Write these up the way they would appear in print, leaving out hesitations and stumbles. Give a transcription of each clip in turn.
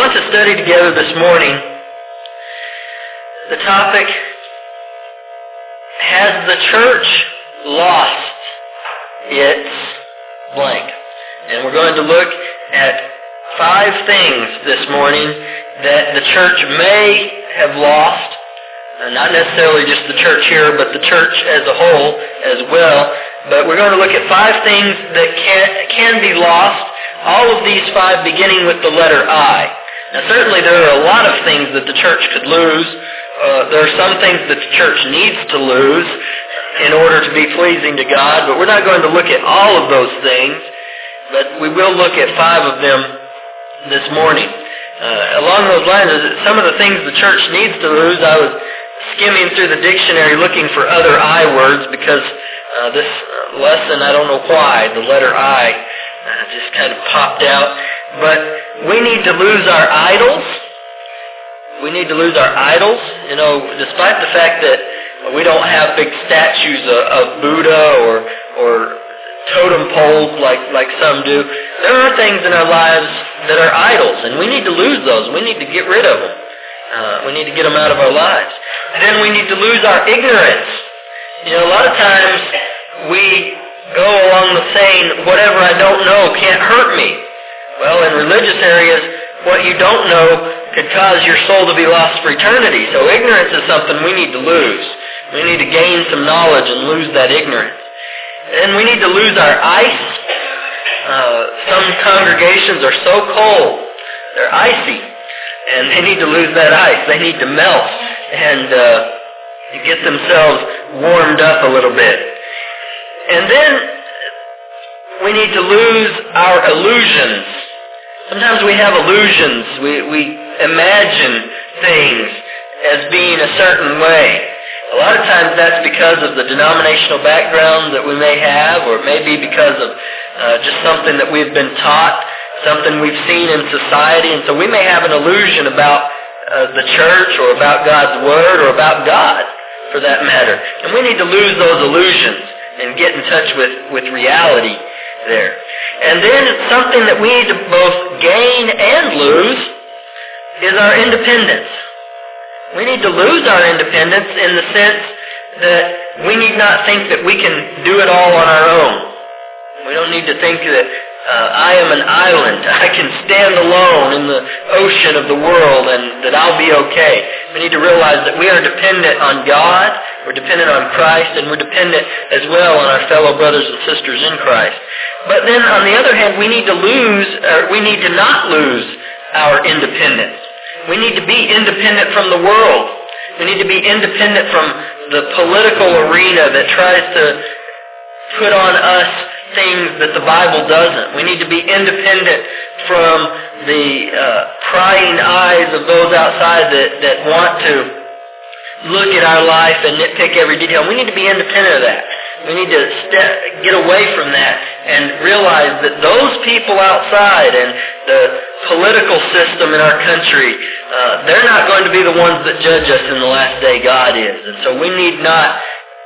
want to study together this morning the topic, has the church lost its blank? And we're going to look at 5 things this morning that the church may have lost, not necessarily just the church here, but the church as a whole as well. But we're going to look at 5 things that can be lost, all of these 5 beginning with the letter I. Now certainly there are a lot of things that the church could lose. There are some things that the church needs to lose in order to be pleasing to God, but we're not going to look at all of those things, but we will look at 5 of them this morning. Along those lines, some of the things the church needs to lose, I was skimming through the dictionary looking for other I words because this lesson, I don't know why, the letter I just kind of popped out. But we need to lose our idols. We need to lose our idols. You know, despite the fact that we don't have big statues of Buddha or totem poles like some do, there are things in our lives that are idols, and we need to lose those. We need to get rid of them. We need to get them out of our lives. And then we need to lose our ignorance. You know, a lot of times we go along the saying, whatever I don't know can't hurt me. Well, in religious areas, what you don't know could cause your soul to be lost for eternity. So ignorance is something we need to lose. We need to gain some knowledge and lose that ignorance. And we need to lose our ice. Some congregations are so cold, they're icy, and they need to lose that ice. They need to melt and get themselves warmed up a little bit. And then we need to lose our illusions. Sometimes we have illusions. We imagine things as being a certain way. A lot of times that's because of the denominational background that we may have, or it may be because of just something that we've been taught, something we've seen in society, and so we may have an illusion about the church or about God's Word or about God, for that matter. And we need to lose those illusions and get in touch with reality there. And then something that we need to both gain and lose is our independence. We need to lose our independence in the sense that we need not think that we can do it all on our own. We don't need to think that I am an island. I can stand alone in the ocean of the world and that I'll be okay. We need to realize that we are dependent on God, we're dependent on Christ, and we're dependent as well on our fellow brothers and sisters in Christ. But then on the other hand, we need to not lose our independence. We need to be independent from the world. We need to be independent from the political arena that tries to put on us things that the Bible doesn't. We need to be independent from the prying eyes of those outside that want to look at our life and nitpick every detail. We need to be independent of that. We need to get away from that and realize that those people outside and the political system in our country, they're not going to be the ones that judge us in the last day. God is. And so we need not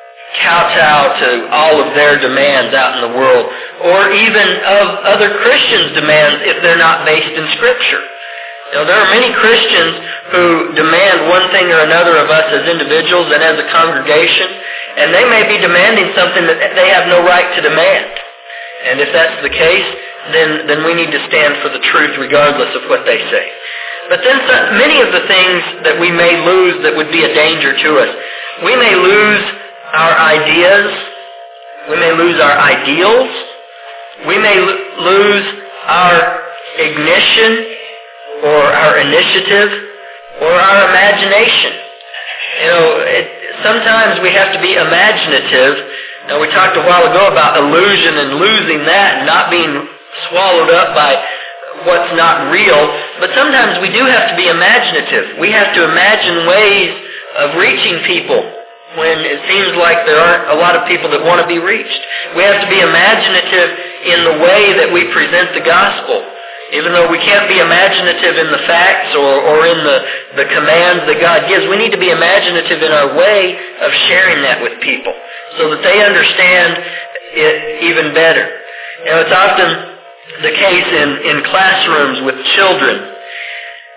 kowtow to all of their demands out in the world, or even of other Christians' demands if they're not based in Scripture. You know, there are many Christians who demand one thing or another of us as individuals and as a congregation, and they may be demanding something that they have no right to demand. And if that's the case, then we need to stand for the truth regardless of what they say. But then many of the things that we may lose that would be a danger to us, we may lose our ideas, we may lose our ideals, we may lose our ignition or our initiative or our imagination. You know, sometimes we have to be imaginative. Now, we talked a while ago about illusion and losing that and not being swallowed up by what's not real, but sometimes we do have to be imaginative. We have to imagine ways of reaching people when it seems like there aren't a lot of people that want to be reached. We have to be imaginative in the way that we present the gospel. Even though we can't be imaginative in the facts or in the commands that God gives, we need to be imaginative in our way of sharing that with people so that they understand it even better. You know, it's often the case in classrooms with children.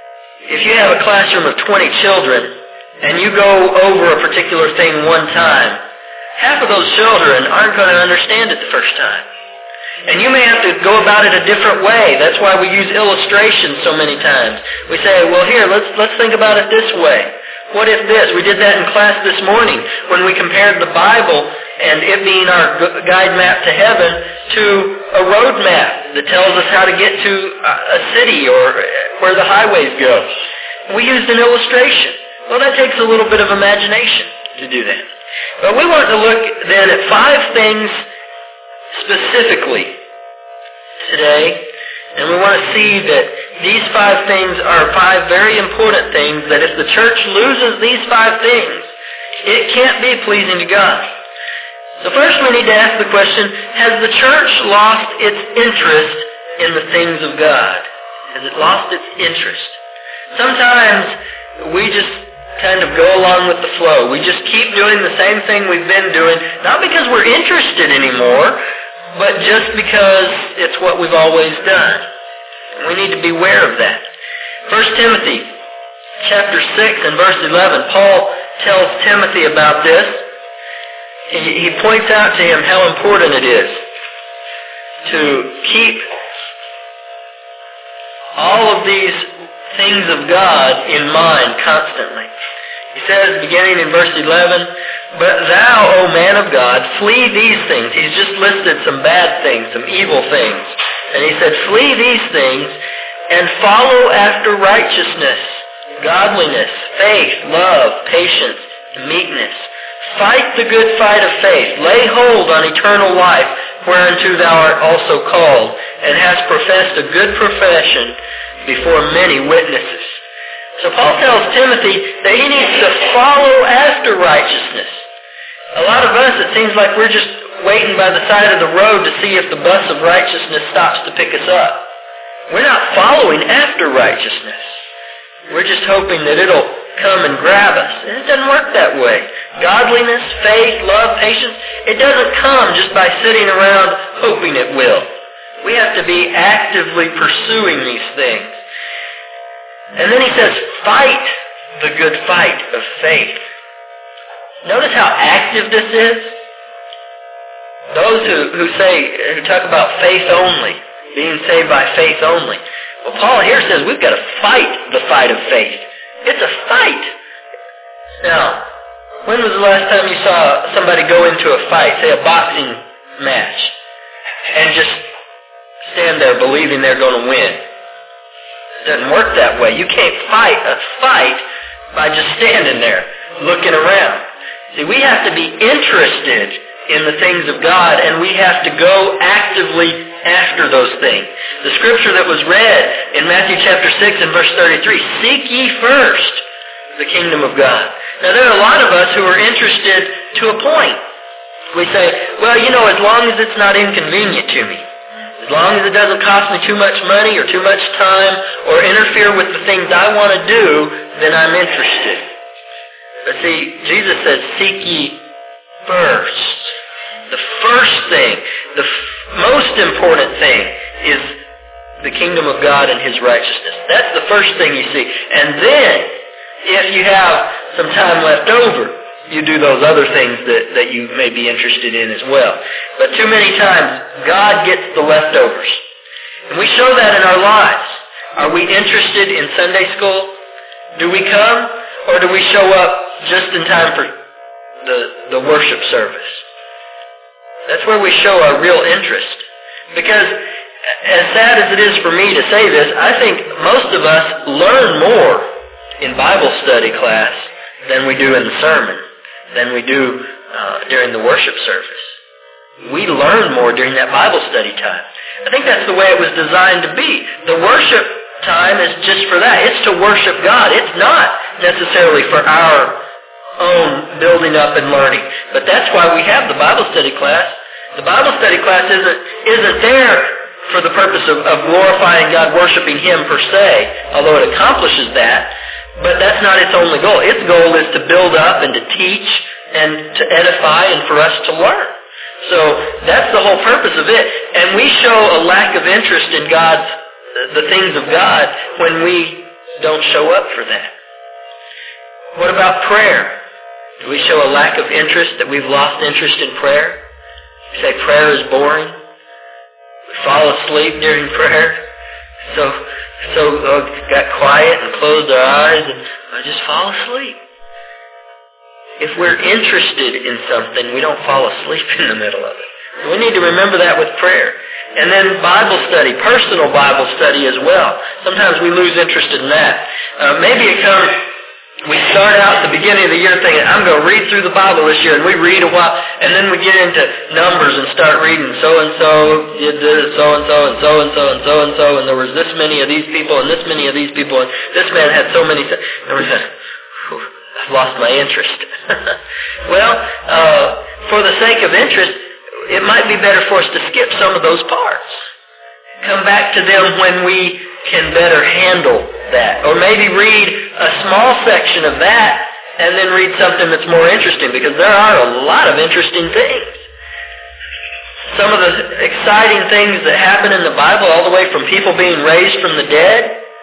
if you have a classroom of 20 children and you go over a particular thing one time, half of those children aren't going to understand it the first time. And you may have to go about it a different way. That's why we use illustrations so many times. We say, well, here, let's think about it this way. What if this? We did that in class this morning when we compared the Bible and it being our guide map to heaven to a road map that tells us how to get to a city or where the highways go. We used an illustration. Well, that takes a little bit of imagination to do that. But we want to look then at 5 things specifically today, and we want to see that these 5 things are 5 very important things, that if the church loses these 5 things, it can't be pleasing to God. So first we need to ask the question, has the church lost its interest in the things of God? Has it lost its interest? Sometimes we just kind of go along with the flow. We just keep doing the same thing we've been doing, not because we're interested anymore, but just because it's what we've always done. We need to be aware of that. 1 Timothy chapter 6 and verse 11, Paul tells Timothy about this. He points out to him how important it is to keep all of these things of God in mind constantly. He says, beginning in verse 11, "But thou, O man of God, flee these things." He's just listed some bad things, some evil things. And he said, "Flee these things and follow after righteousness, godliness, faith, love, patience, and meekness. Fight the good fight of faith. Lay hold on eternal life, whereunto thou art also called, and hast professed a good profession before many witnesses." So Paul tells Timothy that he needs to follow after righteousness. A lot of us, it seems like we're just waiting by the side of the road to see if the bus of righteousness stops to pick us up. We're not following after righteousness. We're just hoping that it'll come and grab us. And it doesn't work that way. Godliness, faith, love, patience, it doesn't come just by sitting around hoping it will. We have to be actively pursuing these things. And then he says, fight the good fight of faith. Notice how active this is. Those who talk about faith only, being saved by faith only. Well, Paul here says we've got to fight the fight of faith. It's a fight. Now, when was the last time you saw somebody go into a fight, say a boxing match, and just stand there believing they're going to win? It doesn't work that way. You can't fight a fight by just standing there, looking around. See, we have to be interested in the things of God, and we have to go actively after those things. The scripture that was read in Matthew chapter 6 and verse 33, "Seek ye first the kingdom of God." Now, there are a lot of us who are interested to a point. We say, well, as long as it's not inconvenient to me, as long as it doesn't cost me too much money or too much time or interfere with the things I want to do, then I'm interested. But see, Jesus says, seek ye first. The first thing, the most important thing is the kingdom of God and His righteousness. That's the first thing you see. And then, if you have some time left over, you do those other things that you may be interested in as well. But too many times, God gets the leftovers. And we show that in our lives. Are we interested in Sunday school? Do we come? Or do we show up just in time for the worship service? That's where we show our real interest. Because as sad as it is for me to say this, I think most of us learn more in Bible study class than we do in the sermon, than we do during the worship service. We learn more during that Bible study time. I think that's the way it was designed to be. The worship time is just for that. It's to worship God. It's not necessarily for our own building up and learning. But that's why we have the Bible study class. The Bible study class isn't there for the purpose of glorifying God, worshiping Him per se, although it accomplishes that. But that's not its only goal. Its goal is to build up and to teach and to edify and for us to learn. So that's the whole purpose of it. And we show a lack of interest in the things of God, when we don't show up for that. What about prayer? Do we show a lack of interest, that we've lost interest in prayer? We say prayer is boring. We fall asleep during prayer. Got quiet and closed our eyes and just fall asleep. If we're interested in something, we don't fall asleep in the middle of it. So we need to remember that with prayer. And then Bible study, personal Bible study as well. Sometimes we lose interest in that. Maybe it comes, we start out at the beginning of the year thinking, I'm going to read through the Bible this year, and we read a while, and then we get into Numbers and start reading so-and-so did this, so-and-so, and so-and-so, and so-and-so, and there was this many of these people, and this many of these people, and this man had so many, and we said, I've lost my interest. Well, for the sake of interest, it might be better for us to skip some of those parts. Come back to them when we can better handle that. Or maybe read a small section of that and then read something that's more interesting, because there are a lot of interesting things. Some of the exciting things that happen in the Bible, all the way from people being raised from the dead,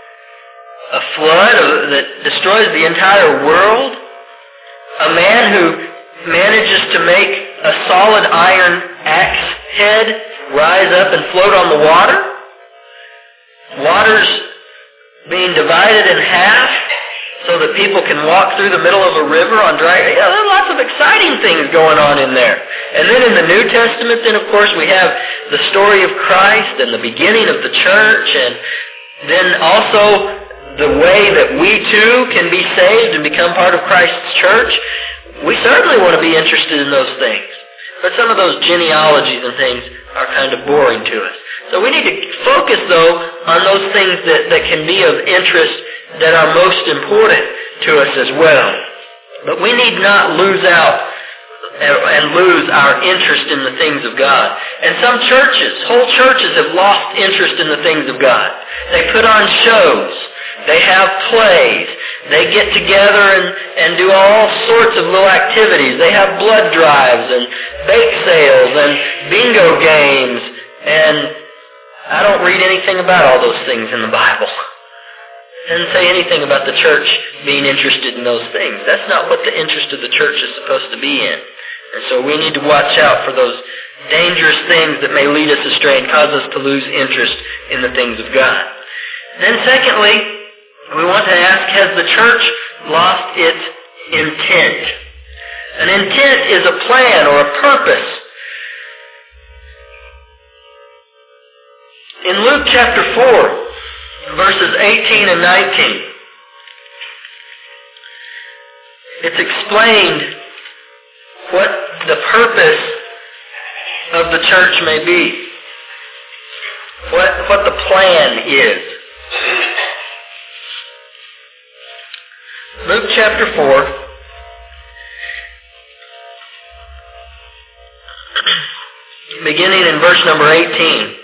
a flood that destroys the entire world, a man who manages to make a solid iron axe head rise up and float on the water, water's being divided in half so that people can walk through the middle of a river on dry. There are lots of exciting things going on in there. And then in the New Testament, then of course we have the story of Christ and the beginning of the church, and then also the way that we too can be saved and become part of Christ's church. We certainly want to be interested in those things. But some of those genealogies and things are kind of boring to us. So we need to focus, though, on those things that can be of interest, that are most important to us as well. But we need not lose out and lose our interest in the things of God. And some churches, whole churches, have lost interest in the things of God. They put on shows. They have plays. They get together and do all sorts of little activities. They have blood drives and bake sales and bingo games. And I don't read anything about all those things in the Bible. It doesn't say anything about the church being interested in those things. That's not what the interest of the church is supposed to be in. And so we need to watch out for those dangerous things that may lead us astray and cause us to lose interest in the things of God. Then secondly, we want to ask, has the church lost its intent? An intent is a plan or a purpose. In Luke chapter 4, verses 18 and 19, it's explained what the purpose of the church may be, what the plan is. Luke chapter 4, beginning in verse number 18.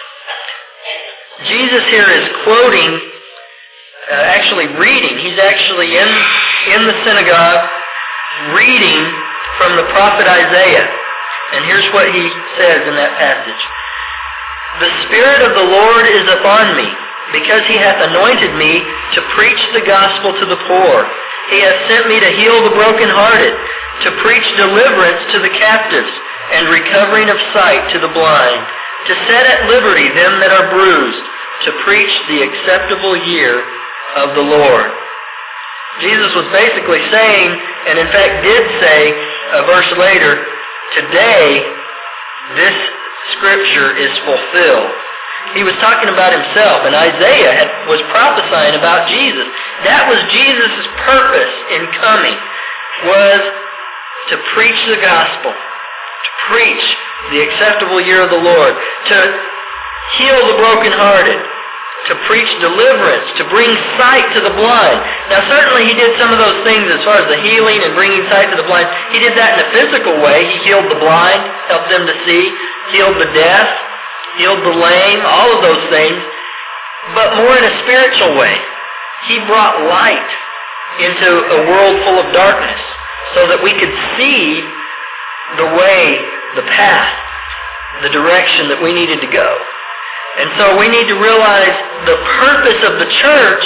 Jesus here is quoting, actually reading. He's actually in the synagogue reading from the prophet Isaiah. And here's what he says in that passage. The Spirit of the Lord is upon me, because he hath anointed me to preach the gospel to the poor. He hath sent me to heal the brokenhearted, to preach deliverance to the captives, and recovering of sight to the blind, to set at liberty them that are bruised, to preach the acceptable year of the Lord. Jesus was basically saying, and in fact did say a verse later, today this scripture is fulfilled. He was talking about himself, and Isaiah was prophesying about Jesus. That was Jesus' purpose in coming, was to preach the gospel, to preach the acceptable year of the Lord, to heal the brokenhearted, to preach deliverance, to bring sight to the blind. Now certainly he did some of those things as far as the healing and bringing sight to the blind. He did that in a physical way. He healed the blind, helped them to see, healed the deaf, healed the lame, all of those things, but more in a spiritual way. He brought light into a world full of darkness so that we could see the way, the path, the direction that we needed to go. And so we need to realize the purpose of the church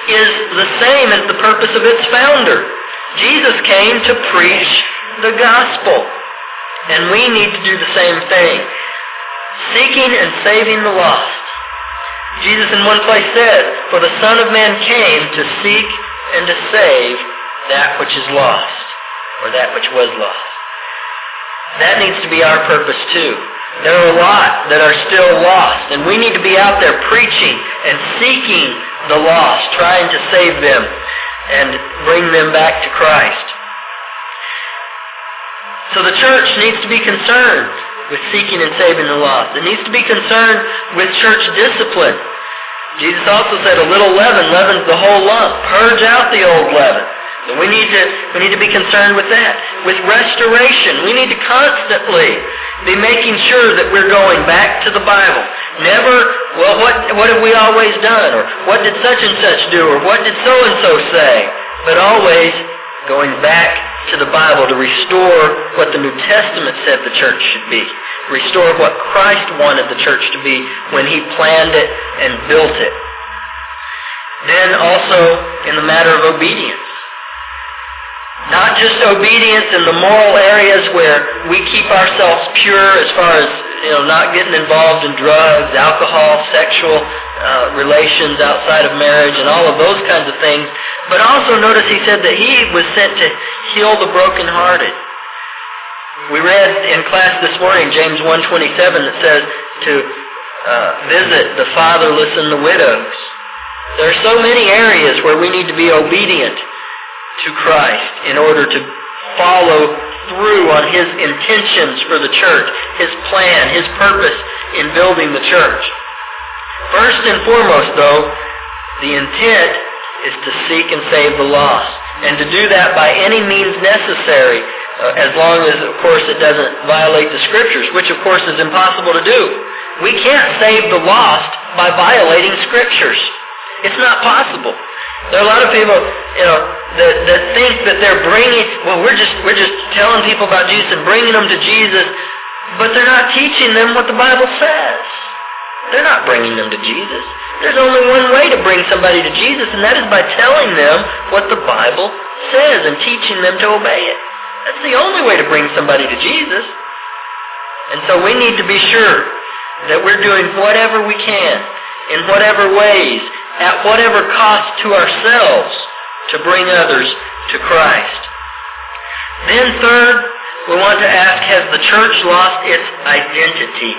is the same as the purpose of its founder. Jesus came to preach the gospel, and we need to do the same thing, seeking and saving the lost. Jesus in one place said, "For the Son of Man came to seek and to save that which is lost," or that which was lost. That needs to be our purpose too. There are a lot that are still lost, and we need to be out there preaching and seeking the lost, trying to save them and bring them back to Christ. So the church needs to be concerned with seeking and saving the lost. It needs to be concerned with church discipline. Jesus also said, "A little leaven leavens the whole lump. Purge out the old leaven." So we need to be concerned with that. With restoration, we need to constantly be making sure that we're going back to the Bible. Never, well, what have we always done? Or what did such and such do? Or what did so-and-so say? But always going back to the Bible to restore what the New Testament said the church should be. Restore what Christ wanted the church to be when He planned it and built it. Then also in the matter of obedience. Not just obedience in the moral areas where we keep ourselves pure as far as, not getting involved in drugs, alcohol, sexual relations outside of marriage and all of those kinds of things. But also notice He said that He was sent to heal the brokenhearted. We read in class this morning, James 1:27, that says to visit the fatherless and the widows. There are so many areas where we need to be obedient to Christ in order to follow through on His intentions for the church, His plan, His purpose in building the church. First and foremost, though, the intent is to seek and save the lost, and to do that by any means necessary, as long as, of course, it doesn't violate the Scriptures, which, of course, is impossible to do. We can't save the lost by violating Scriptures. It's not possible. There are a lot of people, that think that they're we're just telling people about Jesus and bringing them to Jesus, but they're not teaching them what the Bible says. They're not bringing them to Jesus. There's only one way to bring somebody to Jesus, and that is by telling them what the Bible says and teaching them to obey it. That's the only way to bring somebody to Jesus. And so we need to be sure that we're doing whatever we can, in whatever ways, at whatever cost to ourselves, to bring others to Christ. Then third, we want to ask, has the church lost its identity?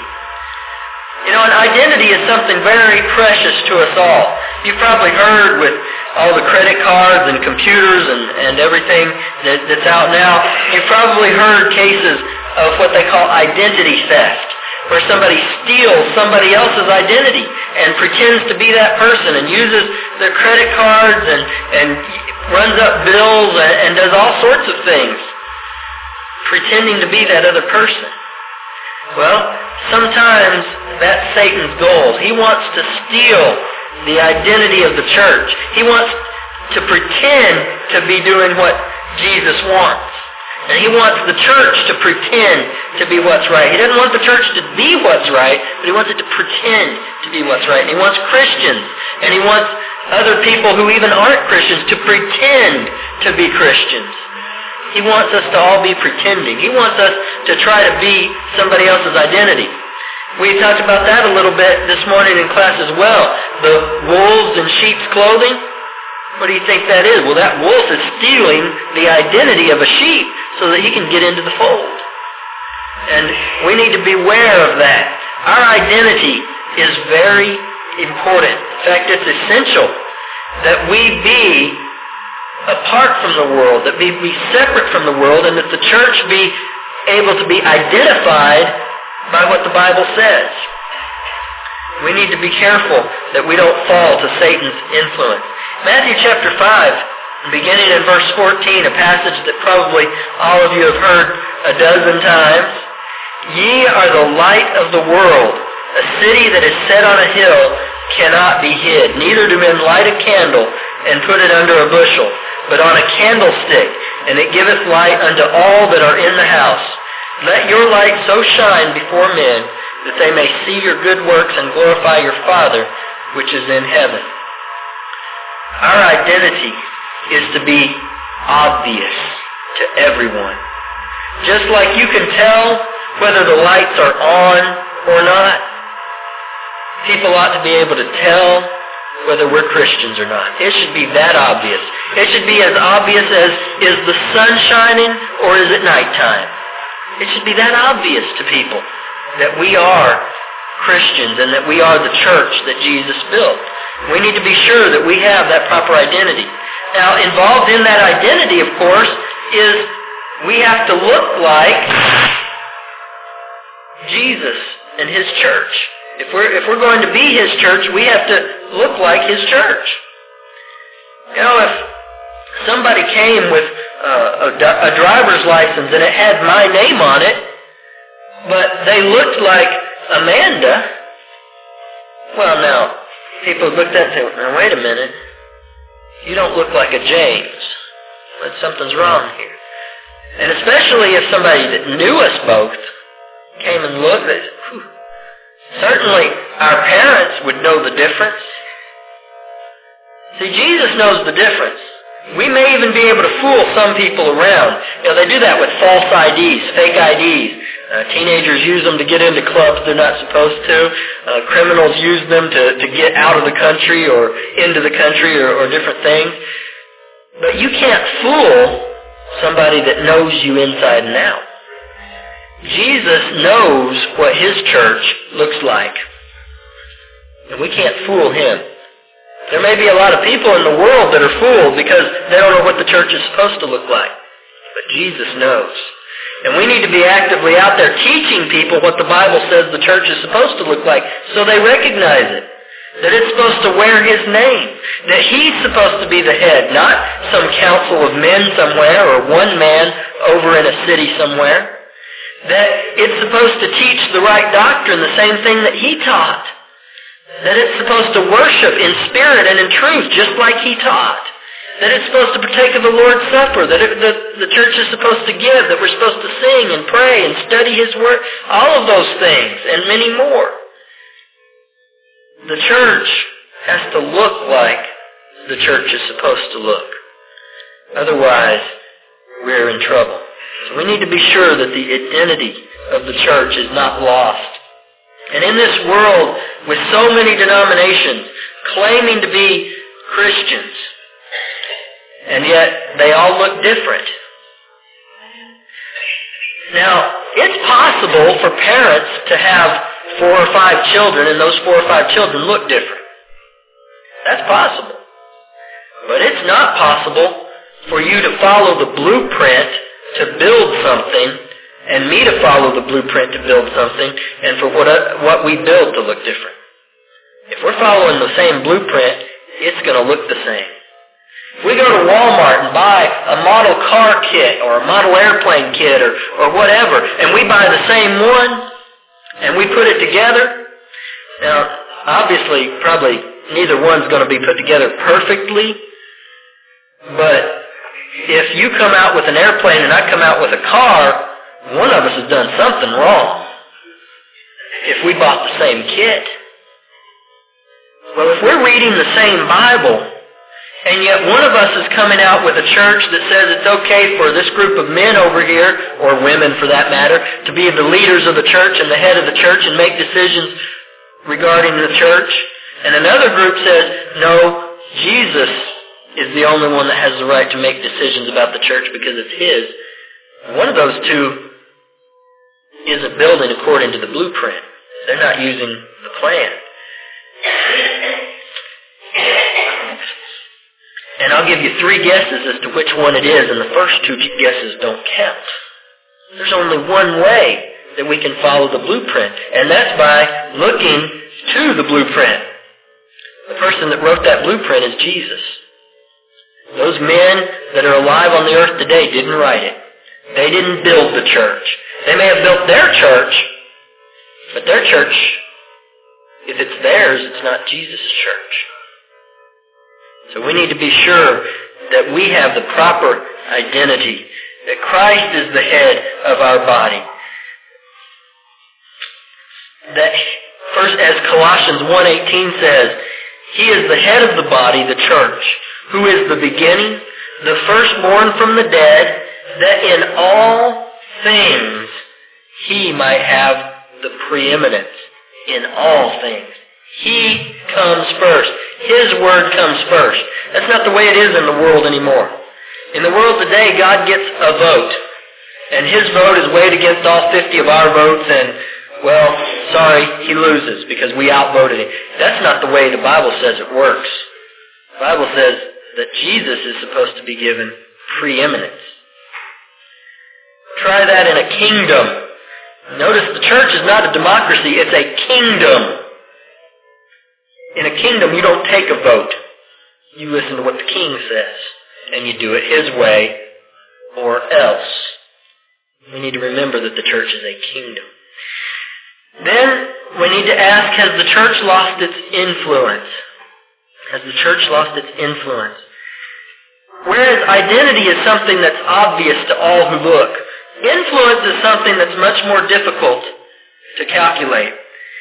An identity is something very precious to us all. You've probably heard with all the credit cards and computers and everything that's out now, you've probably heard cases of what they call identity theft, where somebody steals somebody else's identity and pretends to be that person and uses their credit cards and runs up bills and does all sorts of things, pretending to be that other person. Well, sometimes that's Satan's goal. He wants to steal the identity of the church. He wants to pretend to be doing what Jesus wants. And he wants the church to pretend to be what's right. He doesn't want the church to be what's right, but he wants it to pretend to be what's right. And he wants Christians, and he wants other people who even aren't Christians to pretend to be Christians. He wants us to all be pretending. He wants us to try to be somebody else's identity. We talked about that a little bit this morning in class as well. The wolves in sheep's clothing. What do you think that is? Well, that wolf is stealing the identity of a sheep so that he can get into the fold. And we need to beware of that. Our identity is very important. In fact, it's essential that we be apart from the world, that we be separate from the world, and that the church be able to be identified by what the Bible says. We need to be careful that we don't fall to Satan's influence. Matthew chapter 5, beginning in verse 14, a passage that probably all of you have heard a dozen times. Ye are the light of the world. A city that is set on a hill cannot be hid. Neither do men light a candle and put it under a bushel, but on a candlestick, and it giveth light unto all that are in the house. Let your light so shine before men that they may see your good works and glorify your Father which is in heaven. Our identity is to be obvious to everyone. Just like you can tell whether the lights are on or not, people ought to be able to tell whether we're Christians or not. It should be that obvious. It should be as obvious as, is the sun shining or is it nighttime? It should be that obvious to people that we are Christians and that we are the church that Jesus built. We need to be sure that we have that proper identity. Now, involved in that identity, of course, is we have to look like Jesus and His church. If we're going to be His church, we have to look like His church. You know, if somebody came with a driver's license and it had my name on it, but they looked like Amanda, well, now, people looked at it and said, now, wait a minute, you don't look like a James. But something's wrong here. And especially if somebody that knew us both came and looked, they said, whew. Certainly our parents would know the difference. See, Jesus knows the difference. We may even be able to fool some people around. You know, they do that with false IDs, fake IDs. Teenagers use them to get into clubs they're not supposed to. Criminals use them to get out of the country or into the country or different things. But you can't fool somebody that knows you inside and out. Jesus knows what His church looks like. And we can't fool Him. There may be a lot of people in the world that are fooled because they don't know what the church is supposed to look like. But Jesus knows. And we need to be actively out there teaching people what the Bible says the church is supposed to look like so they recognize it. That it's supposed to wear His name. That He's supposed to be the head, not some council of men somewhere or one man over in a city somewhere. That it's supposed to teach the right doctrine, the same thing that He taught. That it's supposed to worship in spirit and in truth, just like He taught. That it's supposed to partake of the Lord's Supper. That the church is supposed to give. That we're supposed to sing and pray and study His Word. All of those things and many more. The church has to look like the church is supposed to look. Otherwise, we're in trouble. So we need to be sure that the identity of the church is not lost. And in this world, with so many denominations claiming to be Christians, and yet they all look different. Now, it's possible for parents to have 4 or 5 children, and those 4 or 5 children look different. That's possible. But it's not possible for you to follow the blueprint to build something, and me to follow the blueprint to build something, and for what we build to look different. If we're following the same blueprint, it's going to look the same. If we go to Walmart and buy a model car kit or a model airplane kit or whatever, and we buy the same one, and we put it together, now, obviously, probably neither one's going to be put together perfectly, but if you come out with an airplane and I come out with a car, one of us has done something wrong. If we bought the same kit. Well, if we're reading the same Bible, and yet one of us is coming out with a church that says it's okay for this group of men over here, or women for that matter, to be the leaders of the church and the head of the church and make decisions regarding the church, and another group says, no, Jesus is the only one that has the right to make decisions about the church because it's His. One of those two isn't building according to the blueprint. They're not using the plan. And I'll give you 3 guesses as to which one it is, and the first 2 guesses don't count. There's only one way that we can follow the blueprint, and that's by looking to the blueprint. The person that wrote that blueprint is Jesus. Those men that are alive on the earth today didn't write it. They didn't build the church. They may have built their church, but their church, if it's theirs, it's not Jesus' church. So we need to be sure that we have the proper identity, that Christ is the head of our body. That first, as Colossians 1:18 says, He is the head of the body, the church, who is the beginning, the firstborn from the dead, that in all things He might have the preeminence. In all things. He comes first. His word comes first. That's not the way it is in the world anymore. In the world today, God gets a vote. And His vote is weighed against all 50 of our votes, and, well, sorry, He loses because we outvoted Him. That's not the way the Bible says it works. The Bible says that Jesus is supposed to be given preeminence. Try that in a kingdom. Notice the church is not a democracy, it's a kingdom. In a kingdom, you don't take a vote. You listen to what the king says, and you do it his way or else. We need to remember that the church is a kingdom. Then we need to ask, has the church lost its influence? Has the church lost its influence? Whereas identity is something that's obvious to all who look, influence is something that's much more difficult to calculate.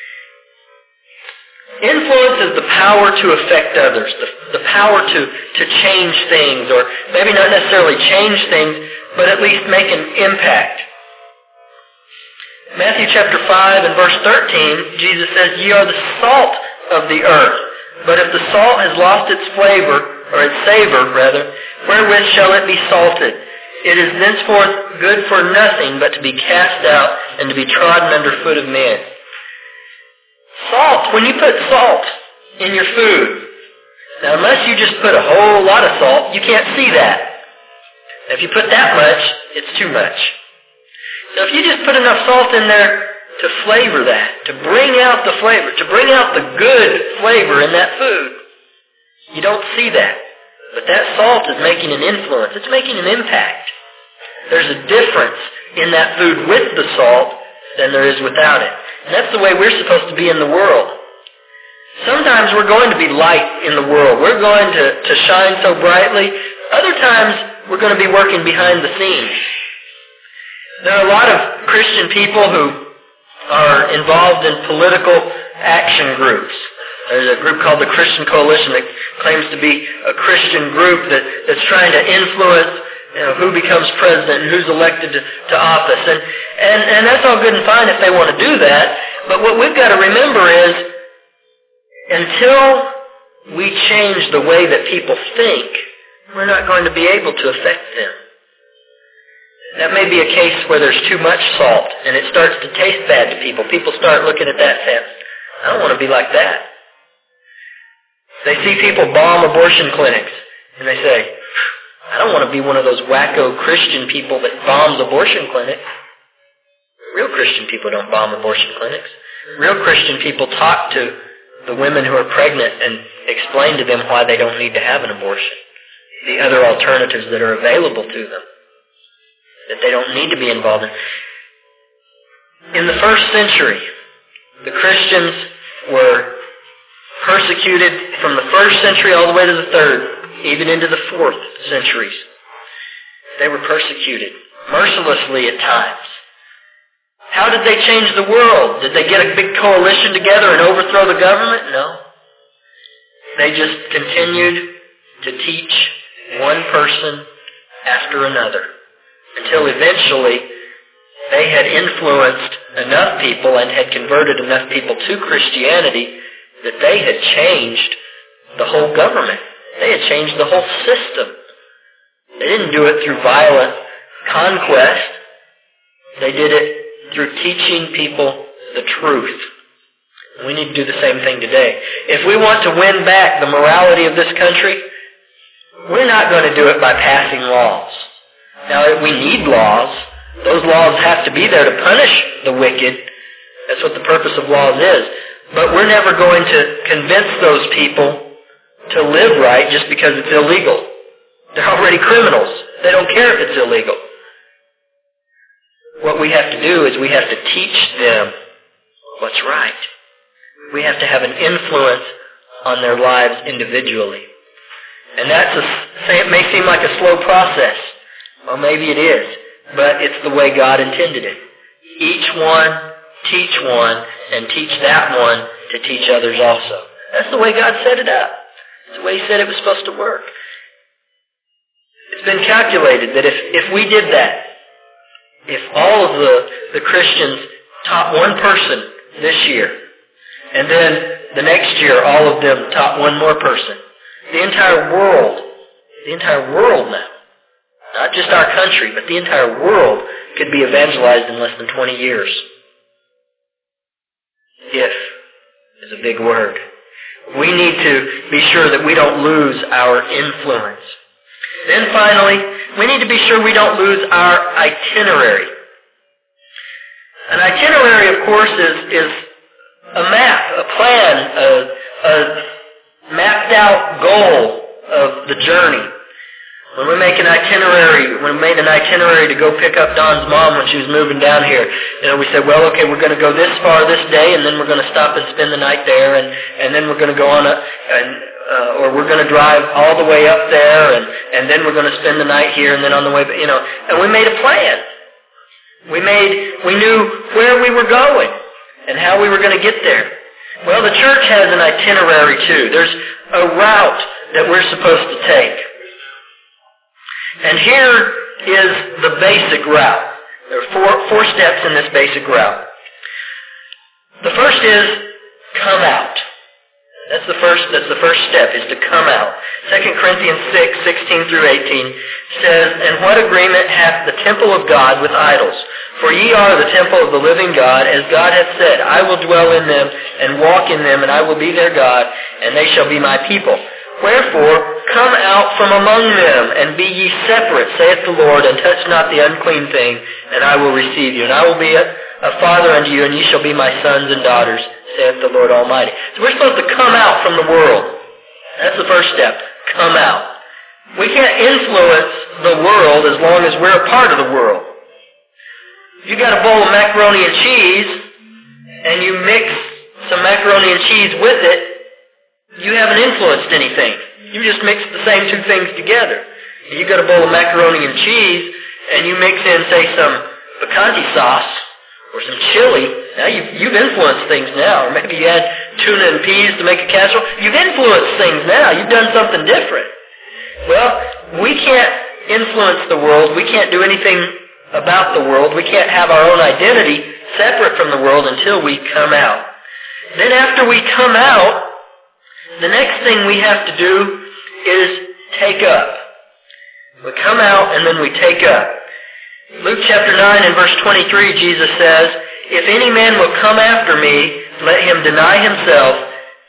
Influence is the power to affect others, the power to change things, or maybe not necessarily change things, but at least make an impact. Matthew chapter 5 and verse 13, Jesus says, "Ye are the salt of the earth, but if the salt has lost its flavor, or its savor, rather, wherewith shall it be salted? It is thenceforth good for nothing but to be cast out and to be trodden under foot of men." Salt, when you put salt in your food, now unless you just put a whole lot of salt, you can't see that. If you put that much, it's too much. So if you just put enough salt in there to flavor that, to bring out the flavor, to bring out the good flavor in that food, you don't see that. But that salt is making an influence. It's making an impact. There's a difference in that food with the salt than there is without it. And that's the way we're supposed to be in the world. Sometimes we're going to be light in the world. We're going to shine so brightly. Other times we're going to be working behind the scenes. There are a lot of Christian people who are involved in political action groups. There's a group called the Christian Coalition that claims to be a Christian group that's trying to influence who becomes president and who's elected to office. And that's all good and fine if they want to do that. But what we've got to remember is, until we change the way that people think, we're not going to be able to affect them. That may be a case where there's too much salt and it starts to taste bad to people. People start looking at that and saying, I don't want to be like that. They see people bomb abortion clinics and they say, I don't want to be one of those wacko Christian people that bombs abortion clinics. Real Christian people don't bomb abortion clinics. Real Christian people talk to the women who are pregnant and explain to them why they don't need to have an abortion. The other alternatives that are available to them, that they don't need to be involved in. In the first century, the Christians were persecuted from the first century all the way to the third, even into the fourth centuries. They were persecuted mercilessly at times. How did they change the world? Did they get a big coalition together and overthrow the government? No. They just continued to teach one person after another until eventually they had influenced enough people and had converted enough people to Christianity that they had changed the whole government. They had changed the whole system. They didn't do it through violent conquest. They did it through teaching people the truth. We need to do the same thing today. If we want to win back the morality of this country, we're not going to do it by passing laws. Now, we need laws. Those laws have to be there to punish the wicked. That's what the purpose of laws is. But we're never going to convince those people to live right just because it's illegal. They're already criminals. They don't care if it's illegal. What we have to do is we have to teach them what's right. We have to have an influence on their lives individually. And it may seem like a slow process. Well, maybe it is. But it's the way God intended it. Each one, teach one, and teach that one to teach others also. That's the way God set it up. It's the way He said it was supposed to work. It's been calculated that if we did that, if all of the Christians taught one person this year, and then the next year all of them taught one more person, the entire world now, not just our country, but the entire world could be evangelized in less than 20 years. If is a big word. We need to be sure that we don't lose our influence. Then finally, we need to be sure we don't lose our itinerary. An itinerary, of course, is a map, a plan, a mapped out goal of the journey. When we made an itinerary to go pick up Don's mom when she was moving down here, we said, well, okay, we're going to go this far this day, and then we're going to stop and spend the night there, and then we're going to go on or we're going to drive all the way up there, and then we're going to spend the night here, and then on the way, and we made a plan. We knew where we were going and how we were going to get there. Well, the church has an itinerary too. There's a route that we're supposed to take. And here is the basic route. There are four steps in this basic route. The first is come out. That's the first step, is to come out. 2 Corinthians 6:16 through 18 says, "And what agreement hath the temple of God with idols? For ye are the temple of the living God, as God hath said, I will dwell in them and walk in them, and I will be their God, and they shall be my people. Wherefore, come out from among them, and be ye separate, saith the Lord, and touch not the unclean thing, and I will receive you. And I will be a father unto you, and ye shall be my sons and daughters, saith the Lord Almighty." So we're supposed to come out from the world. That's the first step. Come out. We can't influence the world as long as we're a part of the world. If you got a bowl of macaroni and cheese, and you mix some macaroni and cheese with it, you haven't influenced anything. You just mixed the same two things together. You got a bowl of macaroni and cheese, and you mix in, say, some picante sauce or some chili. Now you've influenced things now. Or maybe you had tuna and peas to make a casserole. You've influenced things now. You've done something different. Well, we can't influence the world. We can't do anything about the world. We can't have our own identity separate from the world until we come out. Then after we come out, the next thing we have to do is take up. We come out and then we take up. Luke chapter 9 and verse 23, Jesus says, "If any man will come after me, let him deny himself."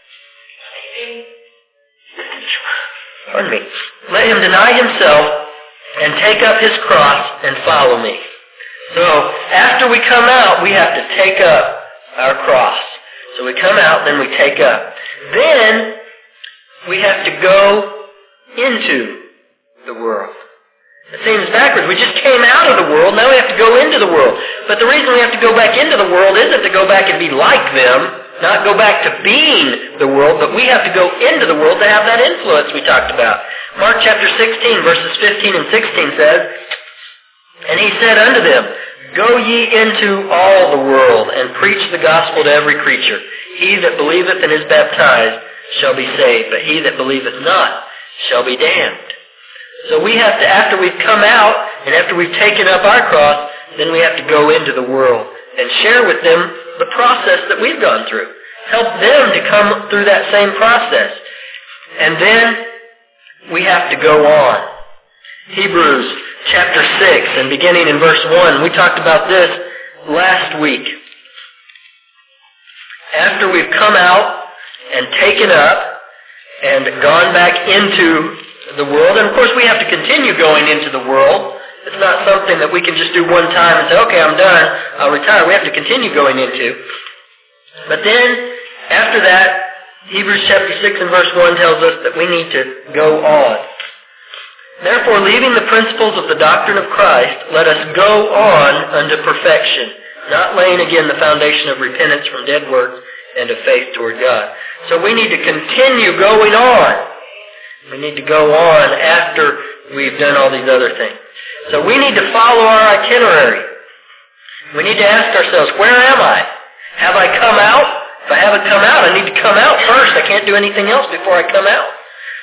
"Let him deny himself and take up his cross and follow me." So after we come out, we have to take up our cross. So we come out, then we take up. Then we have to go into the world. It seems backwards. We just came out of the world, now we have to go into the world. But the reason we have to go back into the world isn't to go back and be like them, not go back to being the world, but we have to go into the world to have that influence we talked about. Mark chapter 16, verses 15 and 16 says, "And he said unto them, Go ye into all the world, and preach the gospel to every creature. He that believeth and is baptized shall be saved, but he that believeth not shall be damned." So we have to, after we've come out, and after we've taken up our cross, then we have to go into the world and share with them the process that we've gone through. Help them to come through that same process. And then we have to go on. Hebrews chapter 6, and beginning in verse 1, we talked about this last week. After we've come out and taken up and gone back into the world, and of course we have to continue going into the world. It's not something that we can just do one time and say, okay, I'm done, I'll retire. We have to continue going into. But then, after that, Hebrews chapter 6 and verse 1 tells us that we need to go on. "Therefore, leaving the principles of the doctrine of Christ, let us go on unto perfection, not laying again the foundation of repentance from dead works and of faith toward God." So we need to continue going on. We need to go on after we've done all these other things. So we need to follow our itinerary. We need to ask ourselves, where am I? Have I come out? If I haven't come out, I need to come out first. I can't do anything else before I come out.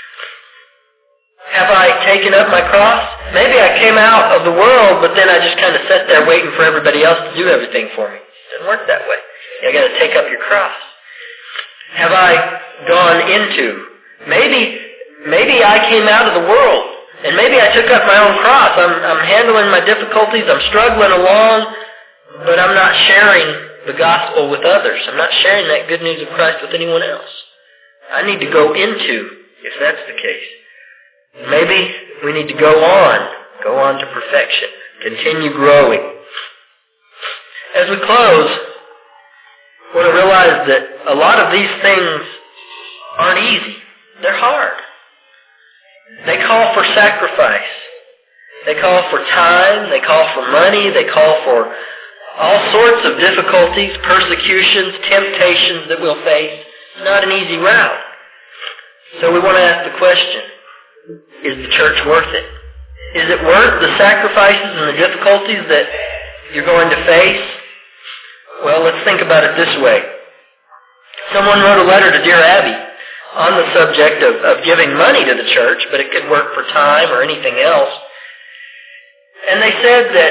Have I taken up my cross? Maybe I came out of the world, but then I just kind of sat there waiting for everybody else to do everything for me. It doesn't work that way. You got to take up your cross. Have I gone into? Maybe I came out of the world, and maybe I took up my own cross. I'm handling my difficulties. I'm struggling along, but I'm not sharing the gospel with others. I'm not sharing that good news of Christ with anyone else. I need to go into, if that's the case. Maybe we need to go on to perfection, continue growing. As we close, I want to realize that a lot of these things aren't easy. They're hard. They call for sacrifice. They call for time. They call for money. They call for all sorts of difficulties, persecutions, temptations that we'll face. It's not an easy route. So we want to ask the question, is the church worth it? Is it worth the sacrifices and the difficulties that you're going to face? Well, let's think about it this way. Someone wrote a letter to Dear Abby on the subject of giving money to the church, but it could work for time or anything else. And they said that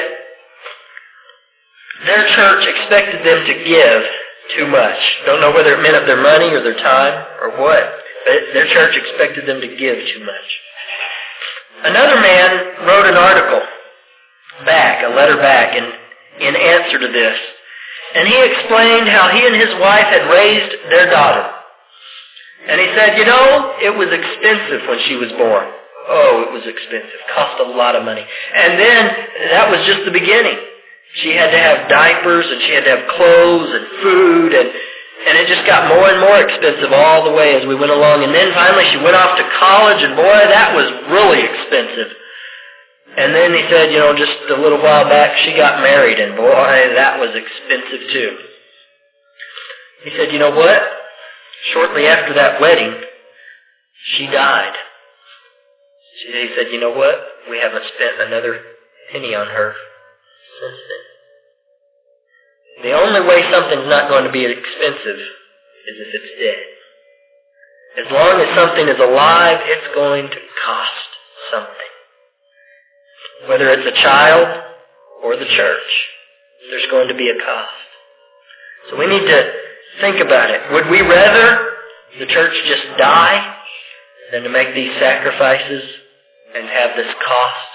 their church expected them to give too much. Don't know whether it meant of their money or their time or what, but their church expected them to give too much. Another man wrote an article a letter back in answer to this. And he explained how he and his wife had raised their daughter. And he said, it was expensive when she was born. Oh, it was expensive. Cost a lot of money. And then that was just the beginning. She had to have diapers and she had to have clothes and food and it just got more and more expensive all the way as we went along. And then finally she went off to college and boy, that was really expensive. And then he said, just a little while back she got married and boy, that was expensive too. He said, you know what? Shortly after that wedding, she died. He said, you know what? We haven't spent another penny on her since then. The only way something's not going to be expensive is if it's dead. As long as something is alive, it's going to cost something. Whether it's a child or the church, there's going to be a cost. So we need to think about it. Would we rather the church just die than to make these sacrifices and have this cost?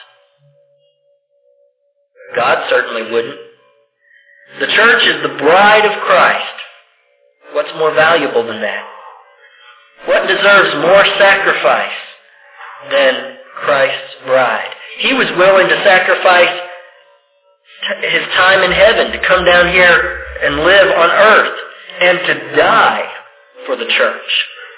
God certainly wouldn't. The church is the bride of Christ. What's more valuable than that? What deserves more sacrifice than Christ's bride? He was willing to sacrifice his time in heaven to come down here and live on earth and to die for the church.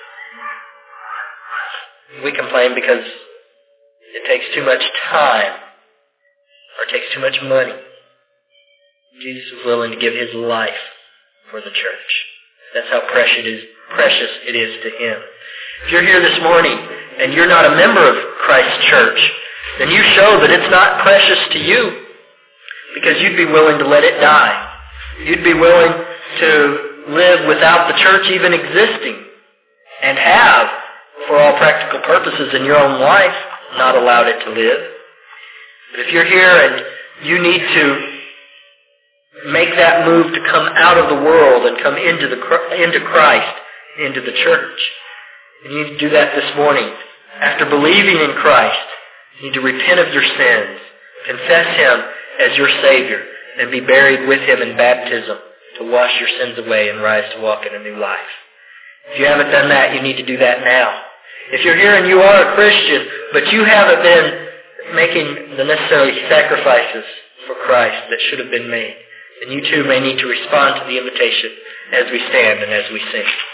We complain because it takes too much time or it takes too much money. Jesus was willing to give his life for the church. That's how precious it is to him. If you're here this morning and you're not a member of Christ's church, then you show that it's not precious to you because you'd be willing to let it die. You'd be willing to live without the church even existing and have, for all practical purposes in your own life, not allowed it to live. But if you're here and you need to make that move to come out of the world and come into Christ, into the church, and you need to do that this morning. After believing in Christ, you need to repent of your sins, confess him as your Savior, and be buried with him in baptism to wash your sins away and rise to walk in a new life. If you haven't done that, you need to do that now. If you're here and you are a Christian, but you haven't been making the necessary sacrifices for Christ that should have been made, then you too may need to respond to the invitation as we stand and as we sing.